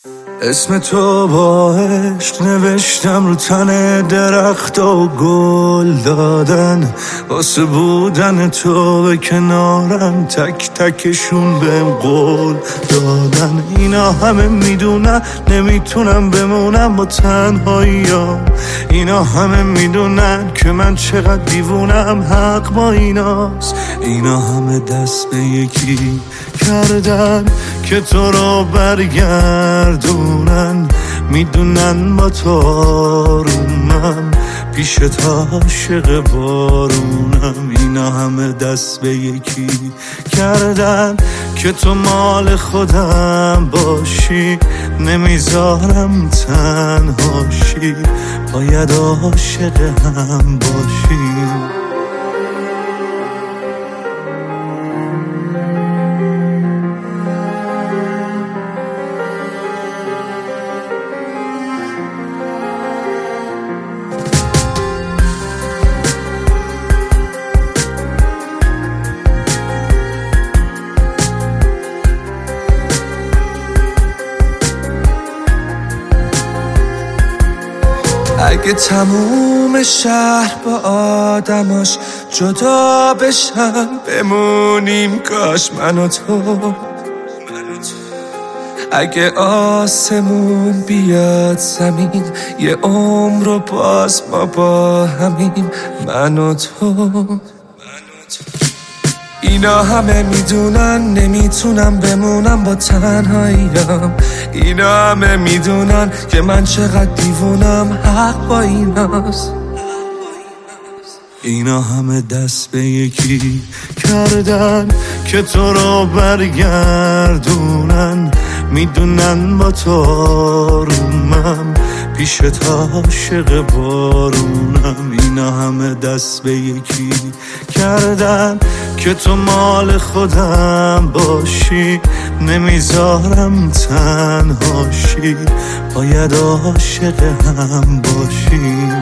اسم تو با عشق نوشتم رو تن درخت و گل دادن، واسه بودن تو به کنارم تک تکشون بهم قول دادن. اینا همه میدونن نمیتونم بمونم با تنهاییام، اینا همه میدونن که من چقدر دیوونم، حق با ایناست. اینا همه دست به یکی کردن که تو رو برگردونن، میدونن با تو آرومم، پیشت عاشق بارونم. اینا همه دست به یکی کردن که تو مال خودم باشی، نمیذارم تنهاشی، باید عاشق هم باشیم. اگه تموم شهر با آدماش جدا بشن، بمونیم کاش من و تو. اگه آسمون بیاد زمین، یه عمر رو باز ما با همیم، من و تو. اینا همه میدونن نمیتونم بمونم با تنهاییم، اینا همه میدونن که من چقدر دیوونم، حق با ایناست. اینا همه دست به یکی کردن که تو رو برگردونن، میدونن با تو آرومم، پیشت عاشق بارونم. اینا همه دست به یکی کردن که تو مال خودم باشی، نمیذارم تنهاشی، باید عاشق هم باشیم.